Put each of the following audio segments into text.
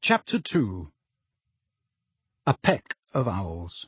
Chapter 2. A Peck of Owls.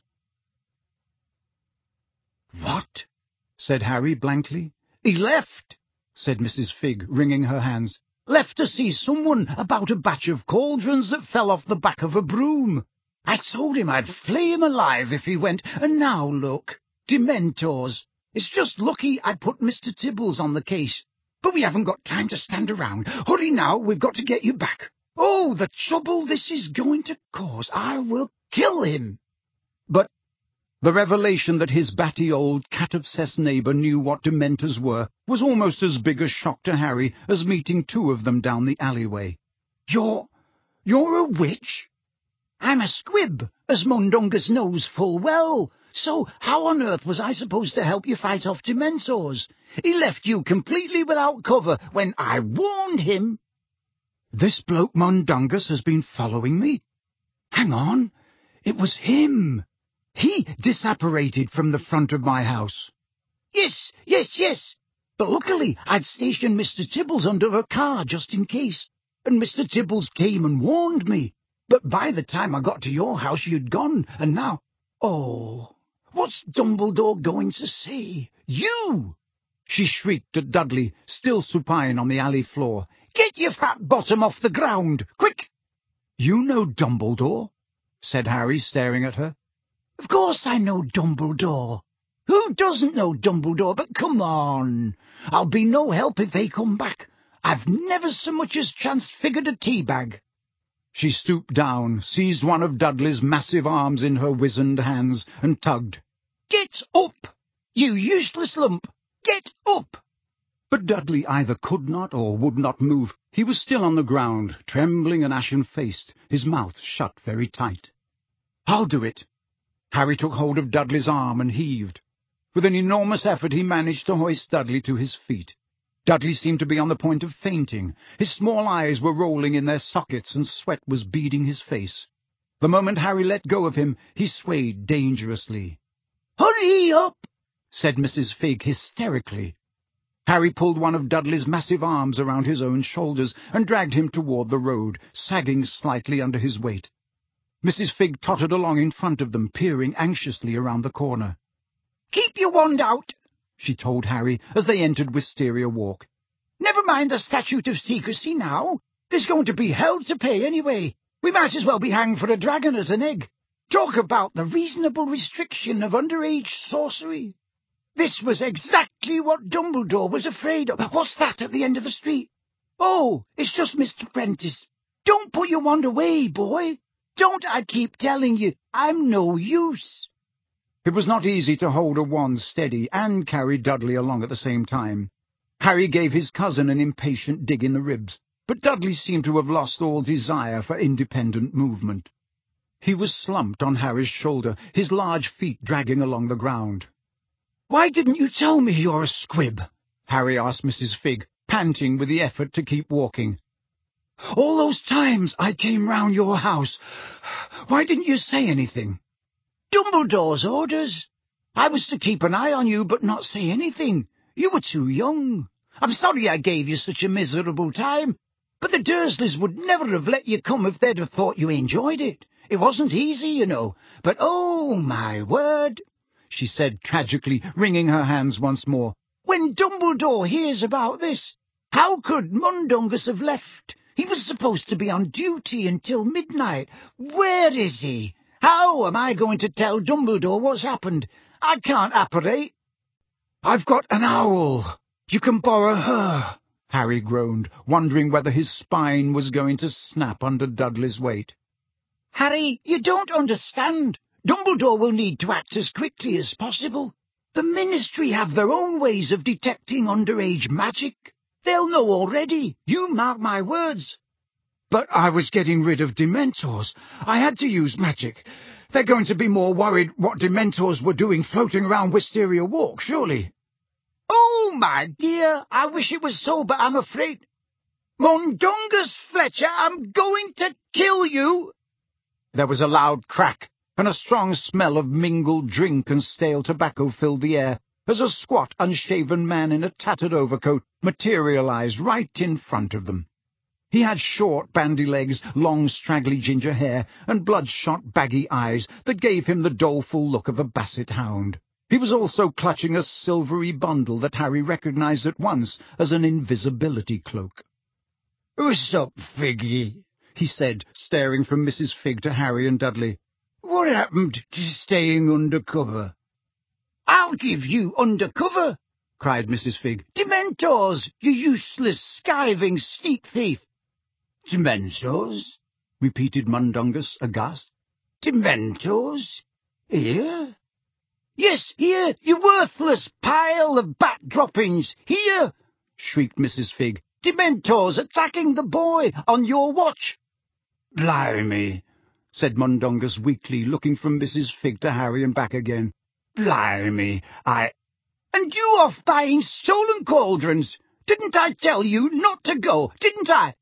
"What?" said Harry blankly. "He left," said Mrs. Figg, wringing her hands. "Left to see someone about a batch of cauldrons that fell off the back of a broom. I told him I'd flay him alive if he went, and now look. Dementors. It's just lucky I put Mr. Tibbles on the case. But we haven't got time to stand around. Hurry now, we've got to get you back. Oh, the trouble this is going to cause. I will kill him." But the revelation that his batty old cat-obsessed neighbour knew what Dementors were was almost as big a shock to Harry as meeting two of them down the alleyway. You're a witch?" "I'm a squib, as Mundungus knows full well. So how on earth was I supposed to help you fight off Dementors? He left you completely without cover when I warned him." "This bloke Mundungus has been following me? Hang on, it was him. He disapparated from the front of my house." Yes. But luckily I'd stationed Mr. Tibbles under a car just in case, and Mr. Tibbles came and warned me. But by the time I got to your house you'd gone, and now... Oh, what's Dumbledore going to say? You!" She shrieked at Dudley, still supine on the alley floor. "Get your fat bottom off the ground, quick!" "You know Dumbledore?" said Harry, staring at her. "Of course I know Dumbledore. Who doesn't know Dumbledore? But come on, I'll be no help if they come back. I've never so much as transfigured a tea-bag." She stooped down, seized one of Dudley's massive arms in her wizened hands, and tugged. "Get up, you useless lump! Get up!" But Dudley either could not or would not move. He was still on the ground, trembling and ashen-faced, his mouth shut very tight. "I'll do it." Harry took hold of Dudley's arm and heaved. With an enormous effort he managed to hoist Dudley to his feet. Dudley seemed to be on the point of fainting. His small eyes were rolling in their sockets and sweat was beading his face. The moment Harry let go of him, he swayed dangerously. "Hurry up!" said Mrs. Figg hysterically. Harry pulled one of Dudley's massive arms around his own shoulders and dragged him toward the road, sagging slightly under his weight. Mrs. Figg tottered along in front of them, peering anxiously around the corner. "Keep your wand out," she told Harry as they entered Wisteria Walk. "Never mind the statute of secrecy now. There's going to be hell to pay anyway. We might as well be hanged for a dragon as an egg. Talk about the reasonable restriction of underage sorcery. This was exactly what Dumbledore was afraid of. What's that at the end of the street? Oh, it's just Mr. Prentice. Don't put your wand away, boy. Don't I keep telling you, I'm no use." It was not easy to hold a wand steady and carry Dudley along at the same time. Harry gave his cousin an impatient dig in the ribs, but Dudley seemed to have lost all desire for independent movement. He was slumped on Harry's shoulder, his large feet dragging along the ground. "Why didn't you tell me you're a squib?" Harry asked Mrs. Figg, panting with the effort to keep walking. "All those times I came round your house, why didn't you say anything?" "Dumbledore's orders. I was to keep an eye on you but not say anything. You were too young. I'm sorry I gave you such a miserable time, but the Dursleys would never have let you come if they'd have thought you enjoyed it. It wasn't easy, you know, but oh, my word," she said tragically, wringing her hands once more. "When Dumbledore hears about this, how could Mundungus have left? He was supposed to be on duty until midnight. Where is he? How am I going to tell Dumbledore what's happened? I can't apparate." "I've got an owl. You can borrow her," Harry groaned, wondering whether his spine was going to snap under Dudley's weight. "Harry, you don't understand. Dumbledore will need to act as quickly as possible. The Ministry have their own ways of detecting underage magic. They'll know already. You mark my words." "But I was getting rid of Dementors. I had to use magic. They're going to be more worried what Dementors were doing floating around Wisteria Walk, surely." "Oh, my dear, I wish it was so, but I'm afraid... Mundungus Fletcher, I'm going to kill you!" There was a loud crack, and a strong smell of mingled drink and stale tobacco filled the air, as a squat, unshaven man in a tattered overcoat materialized right in front of them. He had short, bandy legs, long, straggly ginger hair, and bloodshot, baggy eyes that gave him the doleful look of a basset hound. He was also clutching a silvery bundle that Harry recognized at once as an invisibility cloak. "What's up, Figgy?" he said, staring from Mrs. Figg to Harry and Dudley. "What happened to staying under cover?" "I'll give you under cover!" cried Mrs. Figg. "Dementors, you useless, skiving sneak thief!" "Dementors?" repeated Mundungus, aghast. "Dementors? Here?" "Yes, here, you worthless pile of bat droppings! Here!" shrieked Mrs. Figg. "Dementors attacking the boy on your watch!" "Blimey!" said Mundungus weakly, looking from Mrs. Figg to Harry and back again. "Blimey, And you off buying stolen cauldrons! Didn't I tell you not to go, didn't I?"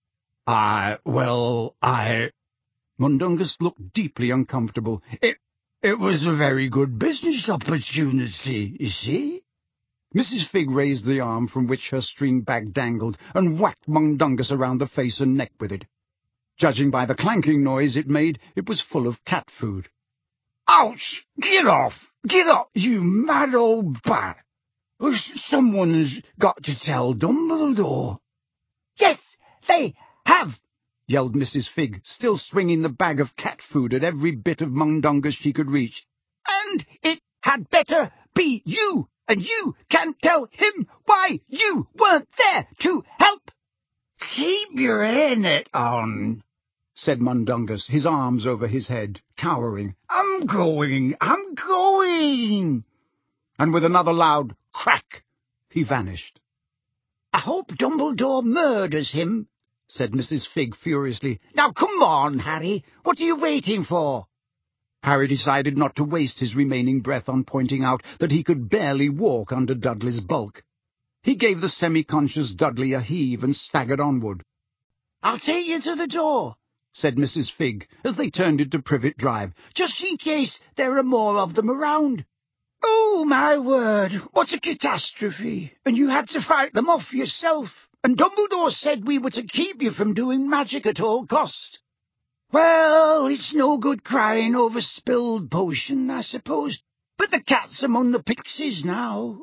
Mundungus looked deeply uncomfortable. It was a very good business opportunity, you see." Mrs. Figg raised the arm from which her string bag dangled and whacked Mundungus around the face and neck with it. Judging by the clanking noise it made, it was full of cat food. "Ouch! Get off! Get off, you mad old bat! Someone's got to tell Dumbledore." "Yes, they have!" yelled Mrs. Figg, still swinging the bag of cat food at every bit of Mundungus she could reach. "And it had better be you, and you can tell him why you weren't there to help." "Keep your hairnet on," said Mundungus, his arms over his head, cowering. I'm going! And with another loud crack, he vanished. "I hope Dumbledore murders him," said Mrs. Figg furiously. "Now come on, Harry, what are you waiting for?" Harry decided not to waste his remaining breath on pointing out that he could barely walk under Dudley's bulk. He gave the semi-conscious Dudley a heave and staggered onward. "I'll take you to the door," said Mrs. Figg, as they turned into Privet Drive, "just in case there are more of them around." "Oh, my word, what a catastrophe! And you had to fight them off yourself, and Dumbledore said we were to keep you from doing magic at all cost. Well, it's no good crying over spilled potion, I suppose, but the cat's among the pixies now."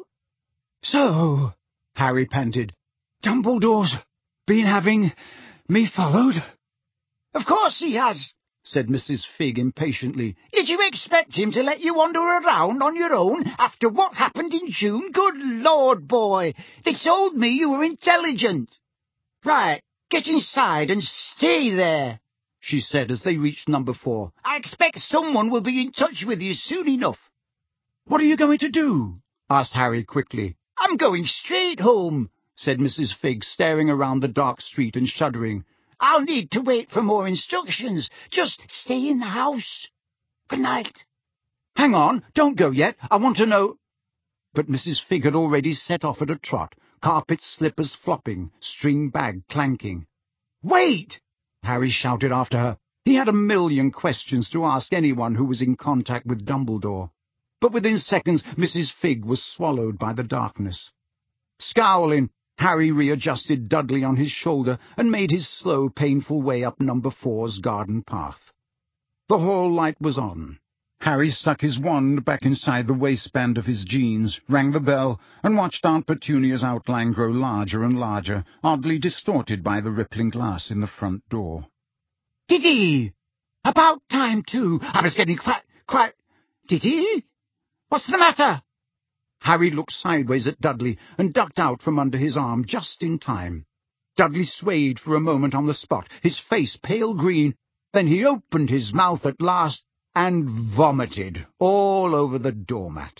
"So," Harry panted, "Dumbledore's been having me followed?" "Of course he has," said Mrs. Figg impatiently. "Did you expect him to let you wander around on your own after what happened in June? Good Lord, boy, they told me you were intelligent." "Right, get inside and stay there," she said as they reached number 4. "I expect someone will be in touch with you soon enough." "What are you going to do?" asked Harry quickly. "I'm going straight home," said Mrs. Figg, staring around the dark street and shuddering. "I'll need to wait for more instructions. Just stay in the house. Good night." "Hang on, don't go yet. I want to know—" But Mrs. Figg had already set off at a trot, carpet slippers flopping, string bag clanking. "Wait!" Harry shouted after her. He had a million questions to ask anyone who was in contact with Dumbledore. But within seconds Mrs. Figg was swallowed by the darkness. Scowling, Harry readjusted Dudley on his shoulder and made his slow, painful way up number 4's garden path. The hall light was on. Harry stuck his wand back inside the waistband of his jeans, rang the bell, and watched Aunt Petunia's outline grow larger and larger, oddly distorted by the rippling glass in the front door. "Diddy! About time, too. I was getting quite... Diddy? What's the matter?" Harry looked sideways at Dudley and ducked out from under his arm just in time. Dudley swayed for a moment on the spot, his face pale green. Then he opened his mouth at last and vomited all over the doormat.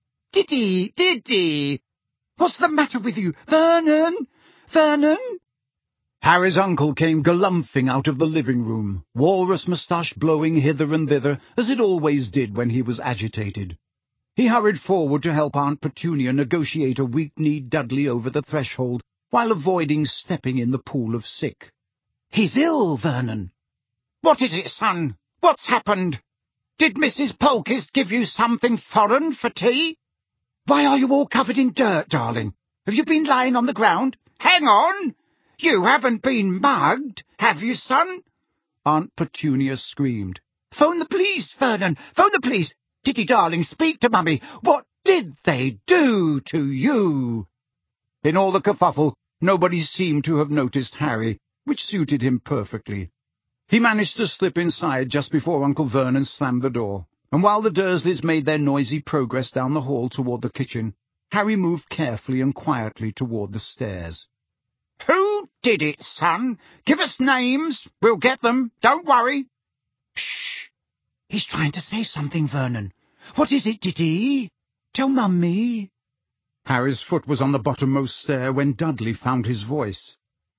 Diddy! What's the matter with you? Vernon? Harry's uncle came galumphing out of the living room, walrus moustache blowing hither and thither, as it always did when he was agitated. He hurried forward to help Aunt Petunia negotiate a weak-kneed Dudley over the threshold, while avoiding stepping in the pool of sick. "He's ill, Vernon." "What is it, son? What's happened? Did Mrs. Polkist give you something foreign for tea? Why are you all covered in dirt, darling? Have you been lying on the ground? Hang on! You haven't been mugged, have you, son?" Aunt Petunia screamed. "Phone the police, Vernon! Phone the police! Diddy, darling, speak to Mummy! What did they do to you?" In all the kerfuffle, nobody seemed to have noticed Harry, which suited him perfectly. He managed to slip inside just before Uncle Vernon slammed the door, and while the Dursleys made their noisy progress down the hall toward the kitchen, Harry moved carefully and quietly toward the stairs. "Who did it, son? Give us names. We'll get them. Don't worry." "Shh! He's trying to say something, Vernon. What is it, Diddy? Tell Mummy." Harry's foot was on the bottommost stair when Dudley found his voice.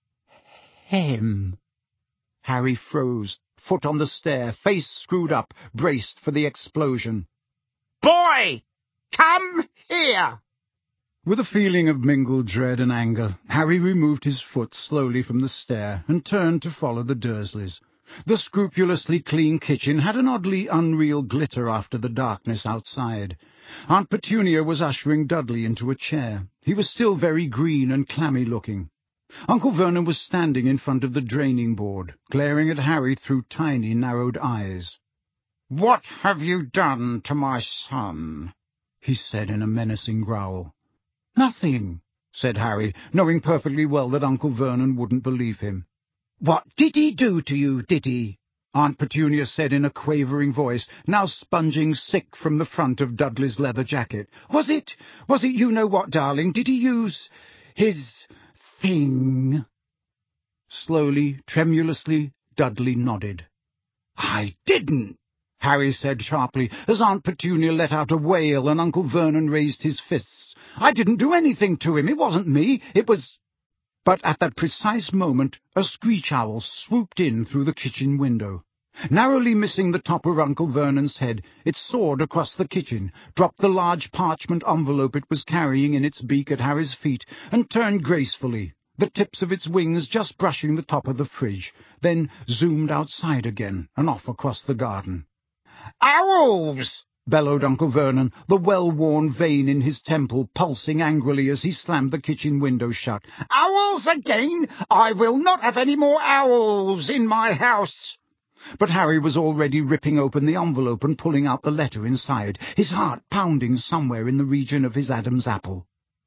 "Hem." Harry froze, foot on the stair, face screwed up, braced for the explosion. "Boy, come here!" With a feeling of mingled dread and anger, Harry removed his foot slowly from the stair and turned to follow the Dursleys. The scrupulously clean kitchen had an oddly unreal glitter after the darkness outside. Aunt Petunia was ushering Dudley into a chair. He was still very green and clammy-looking. Uncle Vernon was standing in front of the draining board, glaring at Harry through tiny, narrowed eyes. "What have you done to my son?" he said in a menacing growl. "Nothing," said Harry, knowing perfectly well that Uncle Vernon wouldn't believe him. "What did he do to you, Diddy?" Aunt Petunia said in a quavering voice, now sponging sick from the front of Dudley's leather jacket. Was it you-know-what, darling? Did he use his thing?" Slowly, tremulously, Dudley nodded. "I didn't," Harry said sharply, as Aunt Petunia let out a wail and Uncle Vernon raised his fists. "I didn't do anything to him. It wasn't me. It was—" But at that precise moment, a screech owl swooped in through the kitchen window. Narrowly missing the top of Uncle Vernon's head, it soared across the kitchen, dropped the large parchment envelope it was carrying in its beak at Harry's feet, and turned gracefully, the tips of its wings just brushing the top of the fridge, then zoomed outside again and off across the garden. "Owls!" bellowed Uncle Vernon, the well-worn vein in his temple pulsing angrily as he slammed the kitchen window shut. "Owls again! I will not have any more owls in my house!" But Harry was already ripping open the envelope and pulling out the letter inside, his heart pounding somewhere in the region of his Adam's apple.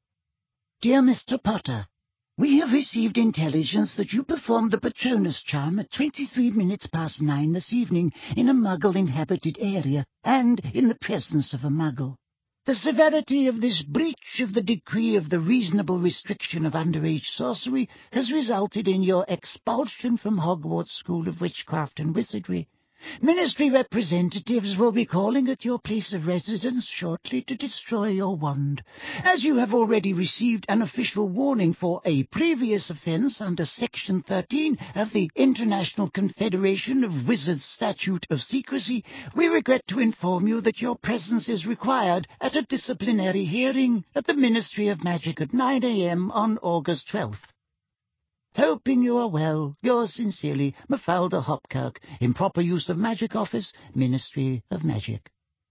"Dear Mr. Potter, we have received intelligence that you performed the Patronus charm at 9:23 this evening in a Muggle-inhabited area, and in the presence of a Muggle. The severity of this breach of the decree of the reasonable restriction of underage sorcery has resulted in your expulsion from Hogwarts School of Witchcraft and Wizardry. Ministry representatives will be calling at your place of residence shortly to destroy your wand. As you have already received an official warning for a previous offence under Section 13 of the International Confederation of Wizards Statute of Secrecy, we regret to inform you that your presence is required at a disciplinary hearing at the Ministry of Magic at 9 a.m. on August 12th. Hoping you are well, yours sincerely, Mafalda Hopkirk, Improper Use of Magic Office, Ministry of Magic.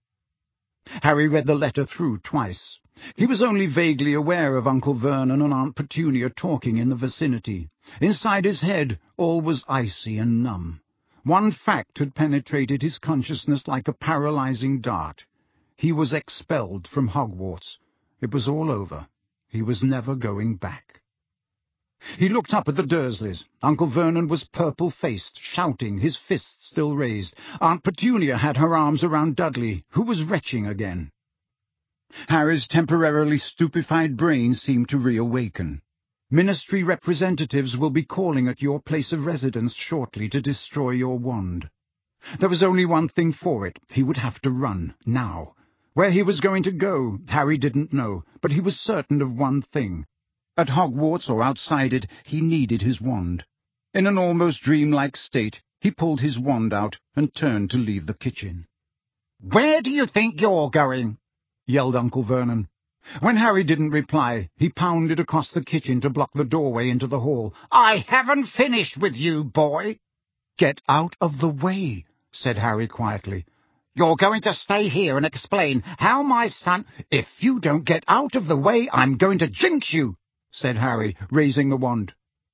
Harry read the letter through twice. He was only vaguely aware of Uncle Vernon and Aunt Petunia talking in the vicinity. Inside his head, all was icy and numb. One fact had penetrated his consciousness like a paralyzing dart. He was expelled from Hogwarts. It was all over. He was never going back. He looked up at the Dursleys. Uncle Vernon was purple-faced, shouting, his fists still raised. Aunt Petunia had her arms around Dudley, who was retching again. Harry's temporarily stupefied brain seemed to reawaken. Ministry representatives will be calling at your place of residence shortly to destroy your wand. There was only one thing for it. He would have to run, now. Where he was going to go, Harry didn't know, but he was certain of one thing. At Hogwarts or outside it, he needed his wand. In an almost dreamlike state, he pulled his wand out and turned to leave the kitchen. "Where do you think you're going?" yelled Uncle Vernon. When Harry didn't reply, he pounded across the kitchen to block the doorway into the hall. "I haven't finished with you, boy." "Get out of the way," said Harry quietly. "You're going to stay here and explain how my son—" "If you don't get out of the way, I'm going to jinx you," said Harry, raising the wand.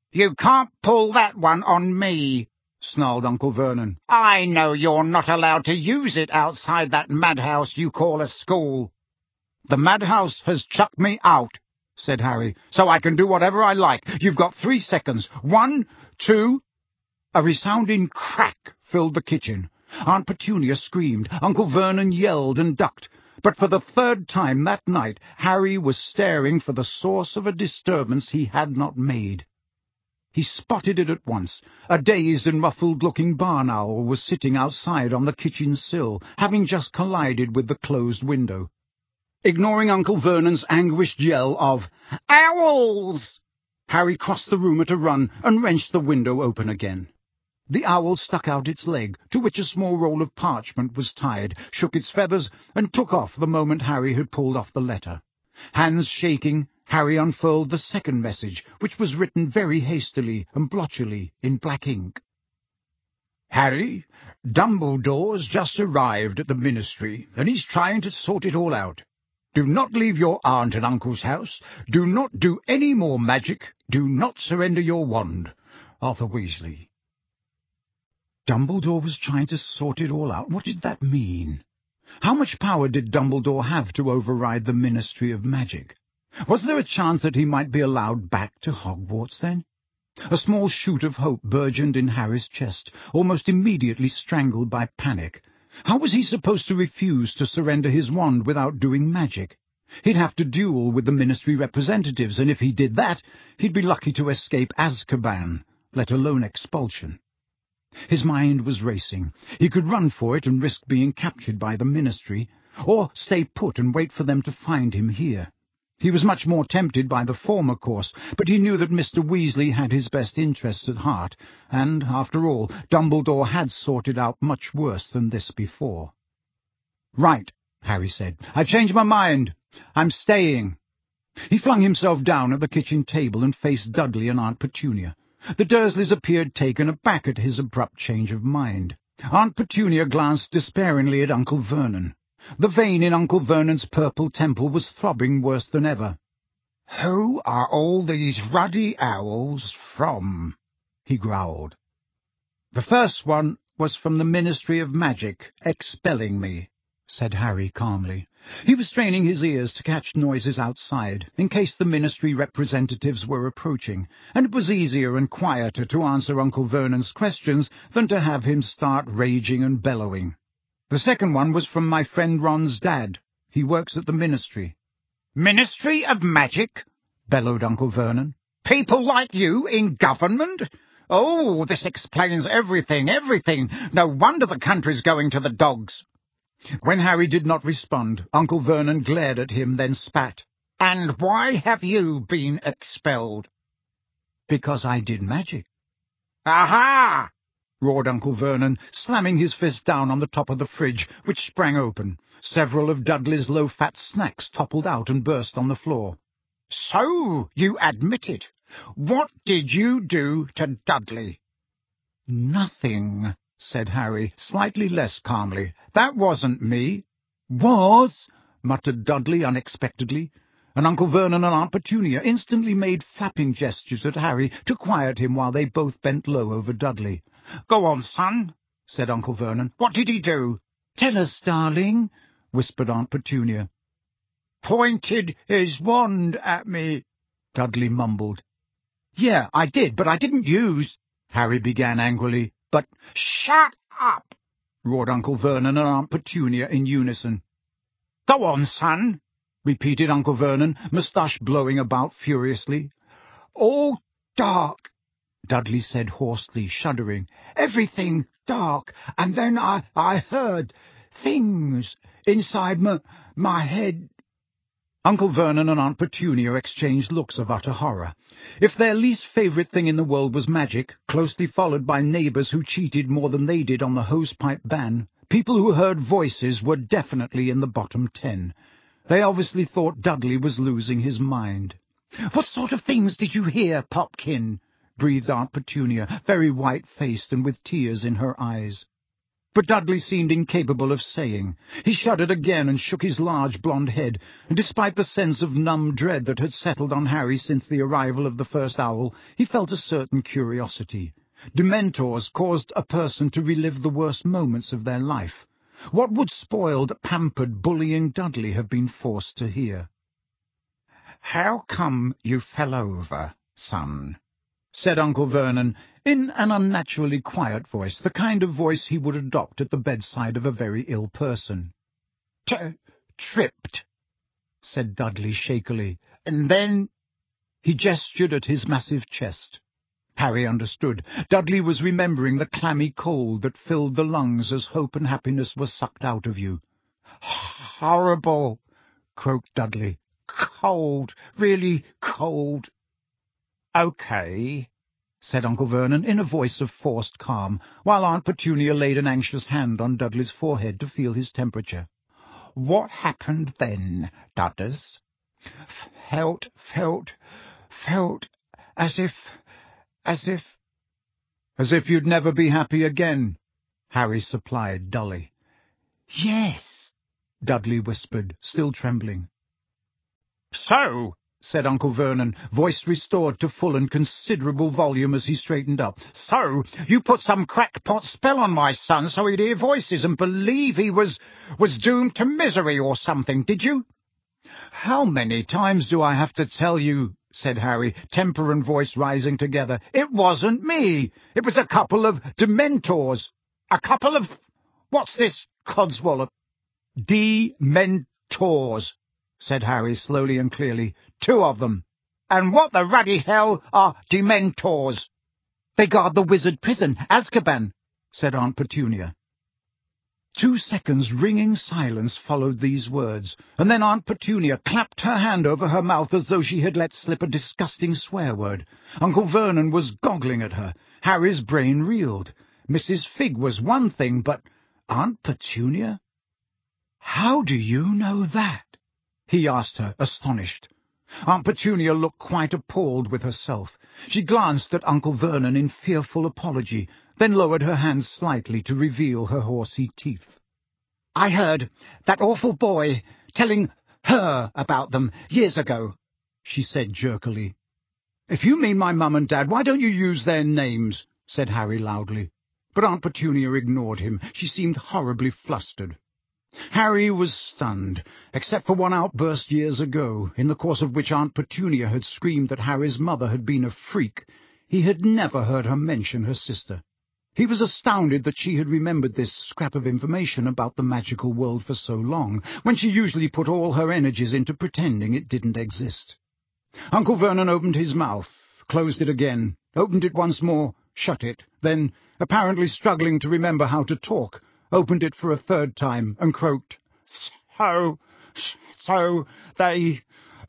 "You can't pull that one on me," snarled Uncle Vernon. "I know you're not allowed to use it outside that madhouse you call a school." "The madhouse has chucked me out," said Harry, "so I can do whatever I like. You've got 3 seconds. 1, 2... A resounding crack filled the kitchen. Aunt Petunia screamed. Uncle Vernon yelled and ducked. But for the 3rd time that night, Harry was staring for the source of a disturbance he had not made. He spotted it at once. A dazed and muffled-looking barn owl was sitting outside on the kitchen sill, having just collided with the closed window. Ignoring Uncle Vernon's anguished yell of "Owls!" Harry crossed the room at a run and wrenched the window open again. The owl stuck out its leg, to which a small roll of parchment was tied, shook its feathers, and took off the moment Harry had pulled off the letter. Hands shaking, Harry unfurled the second message, which was written very hastily and blotchily in black ink. "Harry, Dumbledore's just arrived at the Ministry, and he's trying to sort it all out. Do not leave your aunt and uncle's house. Do not do any more magic. Do not surrender your wand. Arthur Weasley." Dumbledore was trying to sort it all out. What did that mean? How much power did Dumbledore have to override the Ministry of Magic? Was there a chance that he might be allowed back to Hogwarts, then? A small shoot of hope burgeoned in Harry's chest, almost immediately strangled by panic. How was he supposed to refuse to surrender his wand without doing magic? He'd have to duel with the Ministry representatives, and if he did that, he'd be lucky to escape Azkaban, let alone expulsion. His mind was racing. He could run for it and risk being captured by the Ministry, or stay put and wait for them to find him here. He was much more tempted by the former course, but he knew that Mr. Weasley had his best interests at heart, and, after all, Dumbledore had sorted out much worse than this before. "Right," Harry said. "I've changed my mind. I'm staying." He flung himself down at the kitchen table and faced Dudley and Aunt Petunia. The Dursleys appeared taken aback at his abrupt change of mind. Aunt Petunia glanced despairingly at Uncle Vernon. The vein in Uncle Vernon's purple temple was throbbing worse than ever. "Who are all these ruddy owls from?" he growled. "The first one was from the Ministry of Magic, expelling me," said Harry calmly. He was straining his ears to catch noises outside, in case the Ministry representatives were approaching, and it was easier and quieter to answer Uncle Vernon's questions than to have him start raging and bellowing. "The second one was from my friend Ron's dad. He works at the Ministry." "Ministry of Magic?" bellowed Uncle Vernon. "People like you in government? Oh, this explains everything, everything. No wonder the country's going to the dogs." When Harry did not respond, Uncle Vernon glared at him, then spat. "And why have you been expelled?" "Because I did magic." "Aha!" roared Uncle Vernon, slamming his fist down on the top of the fridge, which sprang open. Several of Dudley's low-fat snacks toppled out and burst on the floor. "So you admit it. What did you do to Dudley?" "Nothing," said Harry, slightly less calmly. "That wasn't me." "Was?" muttered Dudley unexpectedly, and Uncle Vernon and Aunt Petunia instantly made flapping gestures at Harry to quiet him while they both bent low over Dudley. "Go on, son," said Uncle Vernon. "What did he do?" "Tell us, darling," whispered Aunt Petunia. "Pointed his wand at me," Dudley mumbled. "Yeah, I did, but I didn't use—" Harry began angrily, but— "Shut up!" roared Uncle Vernon and Aunt Petunia in unison. "Go on, son," repeated Uncle Vernon, moustache blowing about furiously. "All dark," Dudley said hoarsely, shuddering. "Everything dark, and then I heard things inside my head." Uncle Vernon and Aunt Petunia exchanged looks of utter horror. If their least favourite thing in the world was magic, closely followed by neighbours who cheated more than they did on the hosepipe ban, people who heard voices were definitely in the bottom 10. They obviously thought Dudley was losing his mind. "What sort of things did you hear, Popkin?" breathed Aunt Petunia, very white-faced and with tears in her eyes. But Dudley seemed incapable of saying. He shuddered again and shook his large blonde head, and despite the sense of numb dread that had settled on Harry since the arrival of the first owl, he felt a certain curiosity. Dementors caused a person to relive the worst moments of their life. What would spoiled, pampered, bullying Dudley have been forced to hear? "How come you fell over, son?" said Uncle Vernon, in an unnaturally quiet voice, the kind of voice he would adopt at the bedside of a very ill person. "Tripped," said Dudley shakily, "and then—" He gestured at his massive chest. Harry understood. Dudley was remembering the clammy cold that filled the lungs as hope and happiness were sucked out of you. "Horrible," croaked Dudley. "Cold, really cold." "Okay," said Uncle Vernon, in a voice of forced calm, while Aunt Petunia laid an anxious hand on Dudley's forehead to feel his temperature. "What happened then, Dudders?" Felt as if... "As if you'd never be happy again," Harry supplied dully. "Yes," Dudley whispered, still trembling. "So," said Uncle Vernon, voice restored to full and considerable volume as he straightened up, "so you put some crackpot spell on my son so he'd hear voices and believe he was doomed to misery or something, did you?" "How many times do I have to tell you," said Harry, temper and voice rising together, "it wasn't me. It was a couple of Dementors. A couple of... What's this, codswallop?" "Dementors," said Harry slowly and clearly. "2 of them." "And what the ruddy hell are Dementors?" "They guard the wizard prison, Azkaban," said Aunt Petunia. 2 seconds' ringing silence followed these words, and then Aunt Petunia clapped her hand over her mouth as though she had let slip a disgusting swear-word. Uncle Vernon was goggling at her. Harry's brain reeled. Mrs. Figg was one thing, but Aunt Petunia? "How do you know that?" he asked her, astonished. Aunt Petunia looked quite appalled with herself. She glanced at Uncle Vernon in fearful apology, then lowered her hands slightly to reveal her horsey teeth. "I heard that awful boy telling her about them years ago," she said jerkily. "If you mean my mum and dad, why don't you use their names?" said Harry loudly. But Aunt Petunia ignored him. She seemed horribly flustered. Harry was stunned, except for one outburst years ago, in the course of which Aunt Petunia had screamed that Harry's mother had been a freak. He had never heard her mention her sister. He was astounded that she had remembered this scrap of information about the magical world for so long, when she usually put all her energies into pretending it didn't exist. Uncle Vernon opened his mouth, closed it again, opened it once more, shut it, then, apparently struggling to remember how to talk, opened it for a 3rd time, and croaked, So they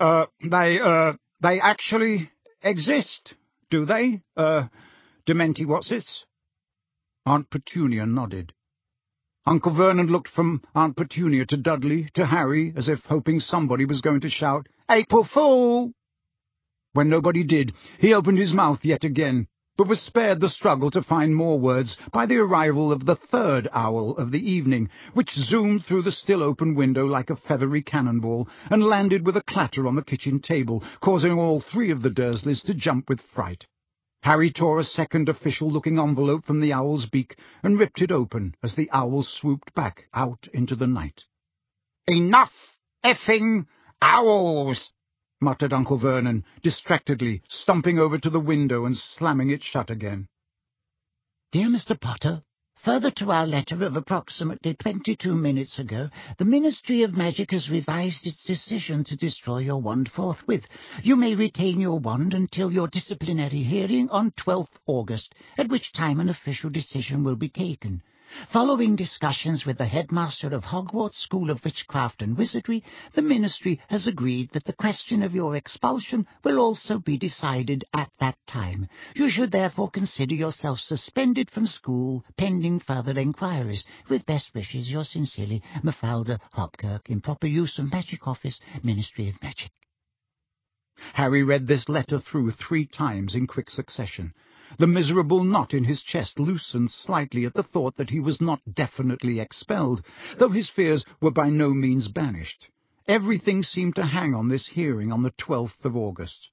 actually exist, do they, Dementi what's-its?" Aunt Petunia nodded. Uncle Vernon looked from Aunt Petunia to Dudley, to Harry, as if hoping somebody was going to shout, "April Fool!" When nobody did, he opened his mouth yet again, but was spared the struggle to find more words by the arrival of the 3rd owl of the evening, which zoomed through the still-open window like a feathery cannonball and landed with a clatter on the kitchen table, causing all 3 of the Dursleys to jump with fright. Harry tore a second official-looking envelope from the owl's beak and ripped it open as the owl swooped back out into the night. "Enough effing owls!" muttered Uncle Vernon, distractedly, stomping over to the window and slamming it shut again. "Dear Mr. Potter, further to our letter of approximately 22 minutes ago, the Ministry of Magic has revised its decision to destroy your wand forthwith. You may retain your wand until your disciplinary hearing on 12th August, at which time an official decision will be taken. Following discussions with the headmaster of Hogwarts School of Witchcraft and Wizardry, the Ministry has agreed that the question of your expulsion will also be decided at that time. You should therefore consider yourself suspended from school, pending further inquiries. With best wishes, yours sincerely, Mafalda Hopkirk, in proper use of Magic Office, Ministry of Magic. Harry read this letter through 3 times in quick succession. The miserable knot in his chest loosened slightly at the thought that he was not definitely expelled, though his fears were by no means banished. Everything seemed to hang on this hearing on the 12th of August.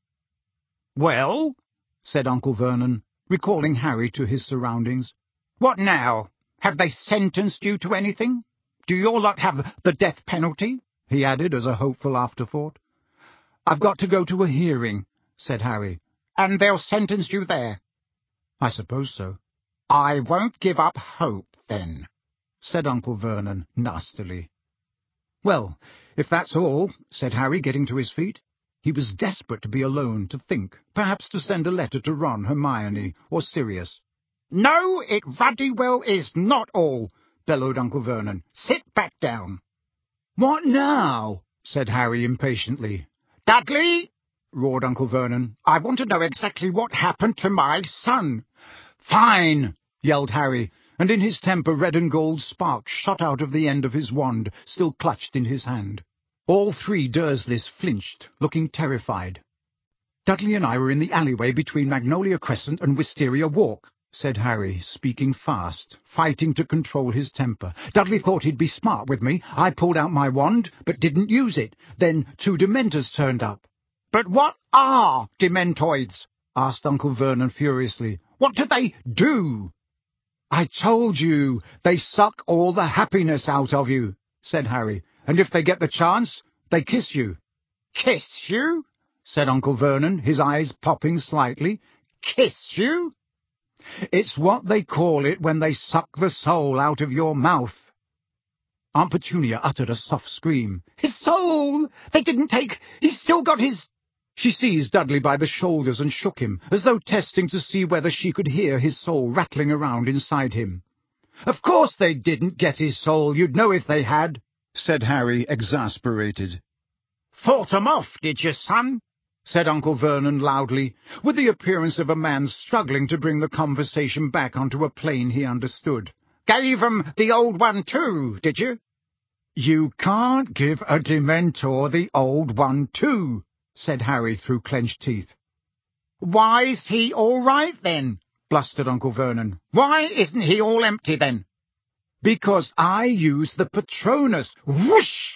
"Well," said Uncle Vernon, recalling Harry to his surroundings. "What now? Have they sentenced you to anything? Do your lot have the death penalty?" he added as a hopeful afterthought. "I've got to go to a hearing," said Harry. "And they'll sentence you there?" "I suppose so." "I won't give up hope, then," said Uncle Vernon nastily. "Well, if that's all," said Harry, getting to his feet. He was desperate to be alone, to think, perhaps to send a letter to Ron, Hermione, or Sirius. "No, it ruddy well is not all," bellowed Uncle Vernon. "Sit back down." "What now?" said Harry impatiently. "Dudley!" roared Uncle Vernon. "I want to know exactly what happened to my son." "Fine!" yelled Harry, and in his temper red and gold sparks shot out of the end of his wand, still clutched in his hand. All three Dursleys flinched, looking terrified. "Dudley and I were in the alleyway between Magnolia Crescent and Wisteria Walk," said Harry, speaking fast, fighting to control his temper. "Dudley thought he'd be smart with me. I pulled out my wand, but didn't use it. Then 2 Dementors turned up." "But what are Dementoids?" asked Uncle Vernon furiously. "What do they do?" "I told you, they suck all the happiness out of you," said Harry. "And if they get the chance, they kiss you." "Kiss you?" said Uncle Vernon, his eyes popping slightly. "Kiss you?" "It's what they call it when they suck the soul out of your mouth." Aunt Petunia uttered a soft scream. "His soul! They didn't take... He's still got his..." She seized Dudley by the shoulders and shook him, as though testing to see whether she could hear his soul rattling around inside him. "Of course they didn't get his soul. You'd know if they had," said Harry, exasperated. "Fought 'em off, did you, son?" said Uncle Vernon loudly, with the appearance of a man struggling to bring the conversation back onto a plane he understood. "Gave 'em the old one too, did you?" "You can't give a Dementor the old one too," said Harry through clenched teeth. "Why's he all right, then?" blustered Uncle Vernon. "Why isn't he all empty, then?" "Because I use the Patronus. Whoosh!"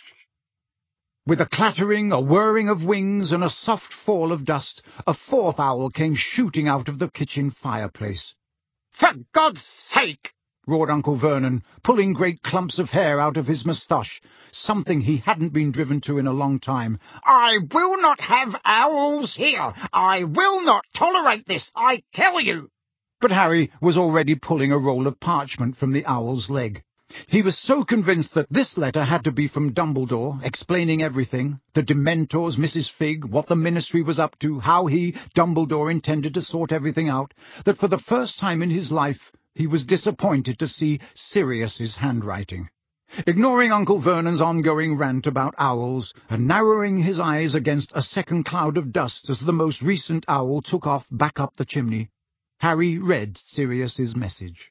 With a clattering, a whirring of wings, and a soft fall of dust, a 4th owl came shooting out of the kitchen fireplace. "For God's sake!" roared Uncle Vernon, pulling great clumps of hair out of his moustache, something he hadn't been driven to in a long time. "I will not have owls here! I will not tolerate this, I tell you!" But Harry was already pulling a roll of parchment from the owl's leg. He was so convinced that this letter had to be from Dumbledore, explaining everything, the Dementors, Mrs. Fig, what the Ministry was up to, how he, Dumbledore, intended to sort everything out, that for the first time in his life he was disappointed to see Sirius's handwriting. Ignoring Uncle Vernon's ongoing rant about owls, and narrowing his eyes against a second cloud of dust as the most recent owl took off back up the chimney, Harry read Sirius's message.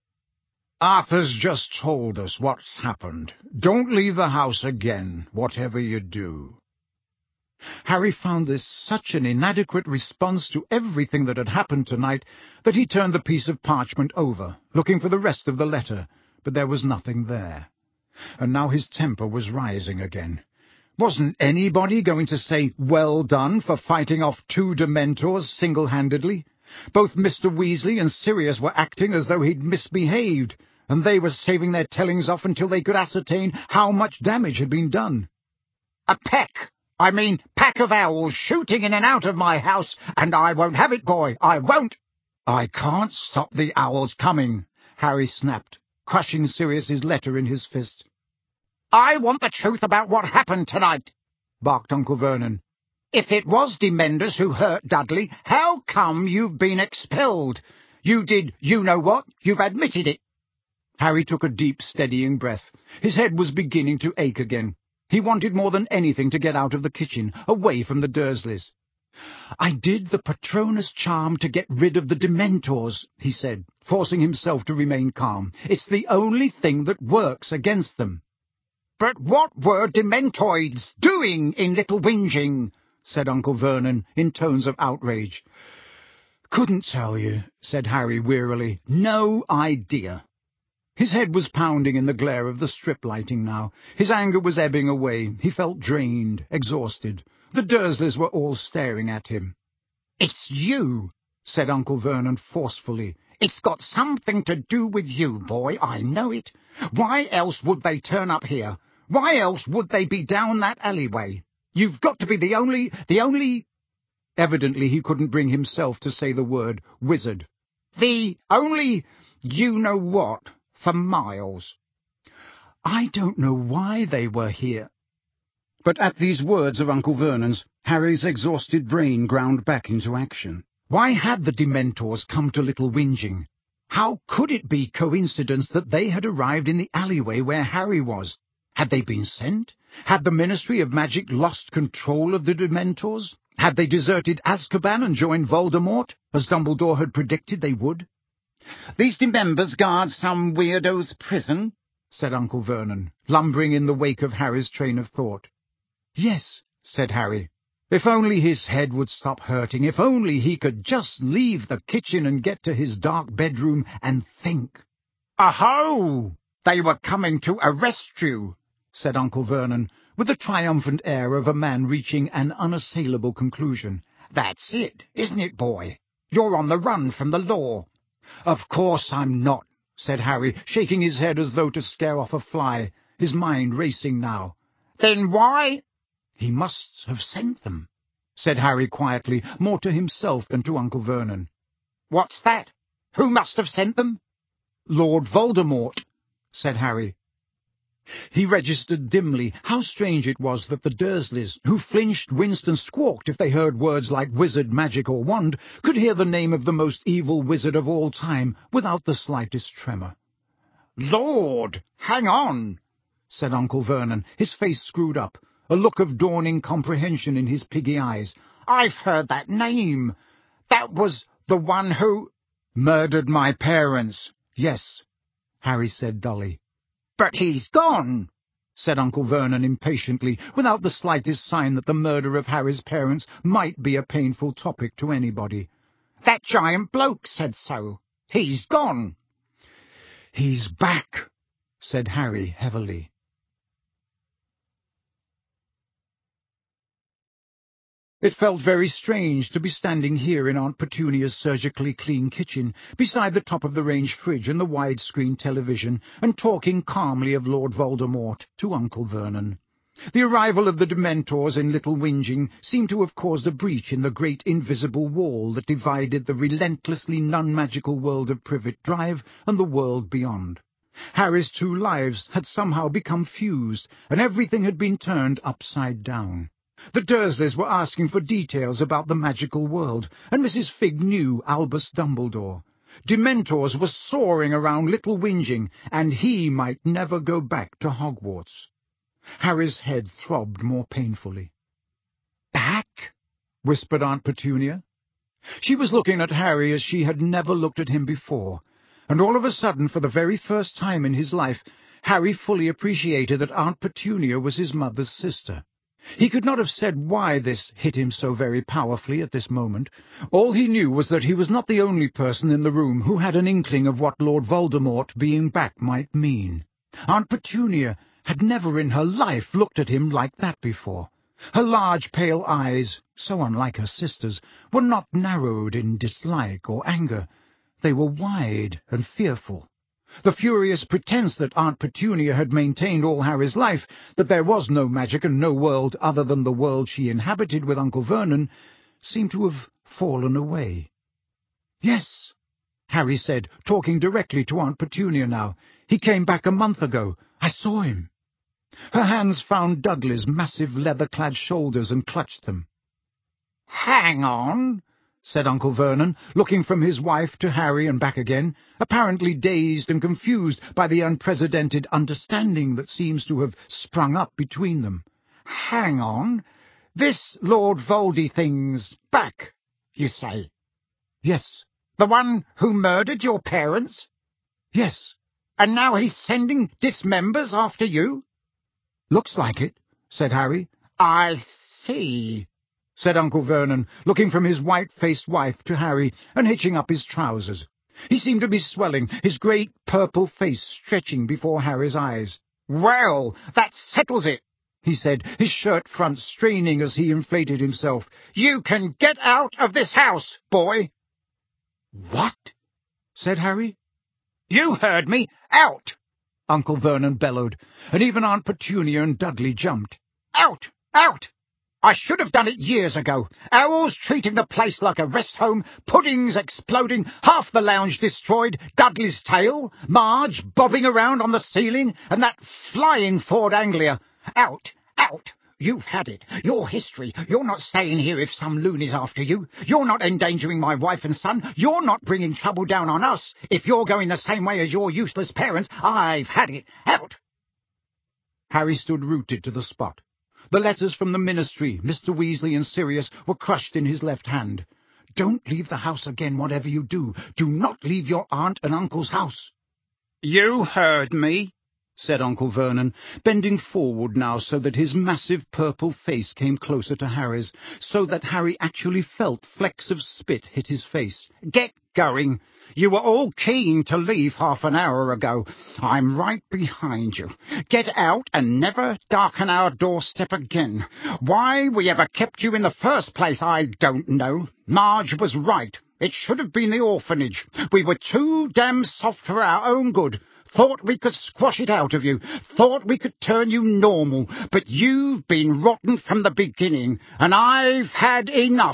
"Arthur's just told us what's happened. Don't leave the house again, whatever you do." Harry found this such an inadequate response to everything that had happened tonight that he turned the piece of parchment over, looking for the rest of the letter, but there was nothing there. And now his temper was rising again. Wasn't anybody going to say well done for fighting off 2 Dementors single-handedly? Both Mr. Weasley and Sirius were acting as though he'd misbehaved, and they were saving their tellings off until they could ascertain how much damage had been done. "A pack of owls shooting in and out of my house, and I won't have it, boy, I won't." "I can't stop the owls coming," Harry snapped, crushing Sirius's letter in his fist. "I want the truth about what happened tonight," barked Uncle Vernon. "If it was Dementors who hurt Dudley, how come you've been expelled? You did you-know-what, you've admitted it." Harry took a deep, steadying breath. His head was beginning to ache again. He wanted more than anything to get out of the kitchen, away from the Dursleys. "I did the Patronus charm to get rid of the Dementors," he said, forcing himself to remain calm. "It's the only thing that works against them." "But what were Dementoids doing in Little Whinging?" said Uncle Vernon, in tones of outrage. "Couldn't tell you," said Harry wearily. "No idea." His head was pounding in the glare of the strip lighting now. His anger was ebbing away. He felt drained, exhausted. The Dursleys were all staring at him. "It's you," said Uncle Vernon forcefully. "It's got something to do with you, boy, I know it. Why else would they turn up here? Why else would they be down that alleyway? You've got to be the only—" Evidently he couldn't bring himself to say the word wizard. "The only you-know-what for miles." "I don't know why they were here." But at these words of Uncle Vernon's, Harry's exhausted brain ground back into action. Why had the Dementors come to Little Whinging? How could it be coincidence that they had arrived in the alleyway where Harry was? Had they been sent? Had the Ministry of Magic lost control of the Dementors? Had they deserted Azkaban and joined Voldemort, as Dumbledore had predicted they would? "These Demembers guard some weirdo's prison," said Uncle Vernon, lumbering in the wake of Harry's train of thought. "Yes," said Harry. If only his head would stop hurting, if only he could just leave the kitchen and get to his dark bedroom and think. "Aho! They were coming to arrest you," said Uncle Vernon, with the triumphant air of a man reaching an unassailable conclusion. "That's it, isn't it, boy? You're on the run from the law." "Of course I'm not," said Harry, shaking his head as though to scare off a fly, his mind racing now. "Then why—" "He must have sent them," said Harry quietly, more to himself than to Uncle Vernon. "What's that? Who must have sent them?" "Lord Voldemort," said Harry. He registered dimly how strange it was that the Dursleys, who flinched, winced, and squawked if they heard words like wizard, magic, or wand, could hear the name of the most evil wizard of all time without the slightest tremor. "Lord, hang on," said Uncle Vernon, his face screwed up, a look of dawning comprehension in his piggy eyes. "I've heard that name. That was the one who—" "Murdered my parents, yes," Harry said dully. "But he's gone," said Uncle Vernon impatiently, without the slightest sign that the murder of Harry's parents might be a painful topic to anybody. "That giant bloke said so. He's gone." "He's back," said Harry heavily. It felt very strange to be standing here in Aunt Petunia's surgically clean kitchen, beside the top-of-the-range fridge and the widescreen television, and talking calmly of Lord Voldemort to Uncle Vernon. The arrival of the Dementors in Little Whinging seemed to have caused a breach in the great invisible wall that divided the relentlessly non-magical world of Privet Drive and the world beyond. Harry's two lives had somehow become fused, and everything had been turned upside down. The Dursleys were asking for details about the magical world, and Mrs. Figg knew Albus Dumbledore. Dementors were soaring around Little Whinging, and he might never go back to Hogwarts. Harry's head throbbed more painfully. "Back?" whispered Aunt Petunia. She was looking at Harry as she had never looked at him before, and all of a sudden, for the very first time in his life, Harry fully appreciated that Aunt Petunia was his mother's sister. He could not have said why this hit him so very powerfully at this moment. All he knew was that he was not the only person in the room who had an inkling of what Lord Voldemort being back might mean. Aunt Petunia had never in her life looked at him like that before. Her large pale eyes, so unlike her sister's, were not narrowed in dislike or anger. They were wide and fearful. The furious pretense that Aunt Petunia had maintained all Harry's life, that there was no magic and no world other than the world she inhabited with Uncle Vernon, seemed to have fallen away. "Yes," Harry said, talking directly to Aunt Petunia now. "He came back a month ago. I saw him." Her hands found Dudley's massive leather-clad shoulders and clutched them. "Hang on," said Uncle Vernon, looking from his wife to Harry and back again, apparently dazed and confused by the unprecedented understanding that seems to have sprung up between them. "Hang on. This Lord Voldy thing's back, you say?" "Yes." "The one who murdered your parents?" "Yes." "And now he's sending dismembers after you?" "Looks like it," said Harry. "I see," said Uncle Vernon, looking from his white-faced wife to Harry and hitching up his trousers. He seemed to be swelling, his great purple face stretching before Harry's eyes. "Well, that settles it," he said, his shirt front straining as he inflated himself. "You can get out of this house, boy." "What?" said Harry. "You heard me. Out!" Uncle Vernon bellowed, and even Aunt Petunia and Dudley jumped. "Out! Out! I should have done it years ago. Owls treating the place like a rest home, puddings exploding, half the lounge destroyed, Dudley's tail, Marge bobbing around on the ceiling, and that flying Ford Anglia. Out! Out! You've had it. Your history. You're not staying here if some loony's after you. You're not endangering my wife and son. You're not bringing trouble down on us. If you're going the same way as your useless parents, I've had it. Out!" Harry stood rooted to the spot. The letters from the ministry, Mr. Weasley and Sirius, were crushed in his left hand. "Don't leave the house again, whatever you do. Do not leave your aunt and uncle's house." "You heard me," said Uncle Vernon, bending forward now so that his massive purple face came closer to Harry's, so that Harry actually felt flecks of spit hit his face. "Get going. You were all keen to leave half an hour ago. I'm right behind you. Get out and never darken our doorstep again. Why we ever kept you in the first place, I don't know. Marge was right. It should have been the orphanage. We were too damn soft for our own good. Thought we could squash it out of you, thought we could turn you normal, but you've been rotten from the beginning, and I've had enough.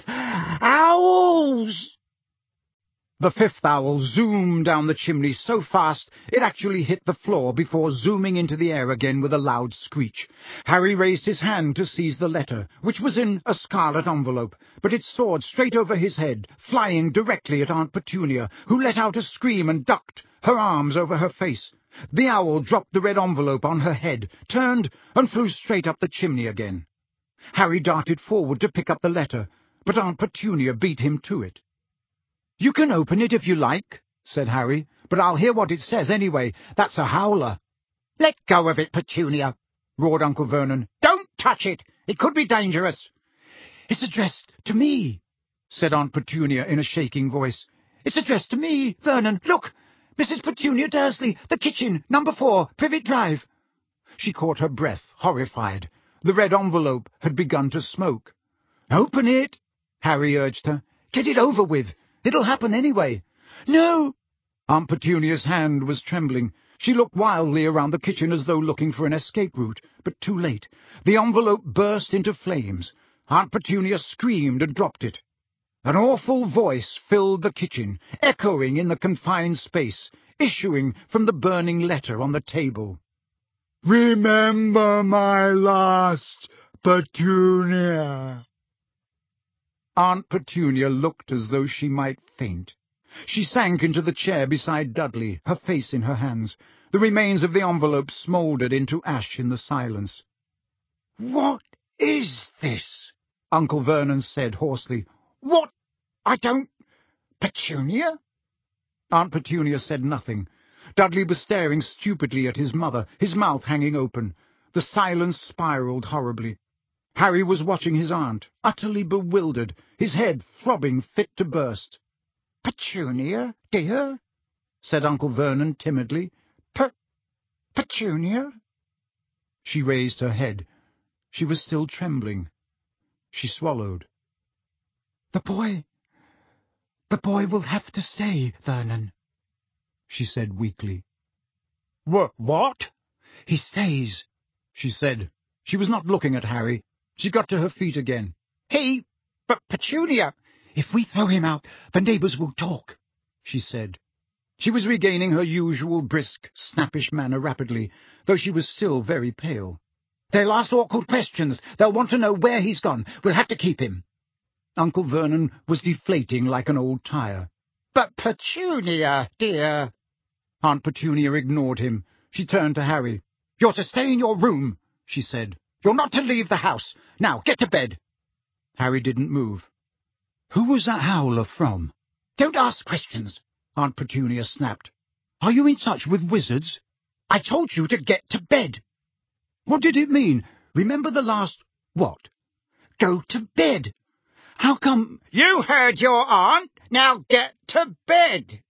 Owls!" The fifth owl zoomed down the chimney so fast it actually hit the floor before zooming into the air again with a loud screech. Harry raised his hand to seize the letter, which was in a scarlet envelope, but it soared straight over his head, flying directly at Aunt Petunia, who let out a scream and ducked, her arms over her face. The owl dropped the red envelope on her head, turned, and flew straight up the chimney again. Harry darted forward to pick up the letter, but Aunt Petunia beat him to it. "You can open it if you like," said Harry, "but I'll hear what it says anyway. That's a howler." "Let go of it, Petunia," roared Uncle Vernon. "Don't touch it. It could be dangerous." "It's addressed to me," said Aunt Petunia in a shaking voice. "It's addressed to me, Vernon. Look! Mrs. Petunia Dursley, the kitchen, number 4, Privet Drive." She caught her breath, horrified. The red envelope had begun to smoke. "Open it," Harry urged her. "Get it over with. It'll happen anyway." "No!" Aunt Petunia's hand was trembling. She looked wildly around the kitchen as though looking for an escape route, but too late. The envelope burst into flames. Aunt Petunia screamed and dropped it. An awful voice filled the kitchen, echoing in the confined space, issuing from the burning letter on the table. "Remember my last, Petunia." Aunt Petunia looked as though she might faint. She sank into the chair beside Dudley, her face in her hands. The remains of the envelope smouldered into ash in the silence. "What is this?" Uncle Vernon said hoarsely. "What? I don't— Petunia?" Aunt Petunia said nothing. Dudley was staring stupidly at his mother, his mouth hanging open. The silence spiraled horribly. Harry was watching his aunt, utterly bewildered, his head throbbing fit to burst. "Petunia, dear?" said Uncle Vernon timidly. Petunia?" She raised her head. She was still trembling. She swallowed. The boy will have to stay, Vernon," she said weakly. What? "He stays," she said. She was not looking at Harry. She got to her feet again. But Petunia—" "If we throw him out, the neighbours will talk," she said. She was regaining her usual brisk, snappish manner rapidly, though she was still very pale. "They'll ask awkward questions. They'll want to know where he's gone. We'll have to keep him." Uncle Vernon was deflating like an old tire. "But Petunia, dear—" Aunt Petunia ignored him. She turned to Harry. "You're to stay in your room," she said. "You're not to leave the house. Now, get to bed." Harry didn't move. "Who was that howler from?" "Don't ask questions," Aunt Petunia snapped. "Are you in touch with wizards?" "I told you to get to bed." "What did it mean? Remember the last— what?" "Go to bed. How come... You heard your aunt. Now get to bed.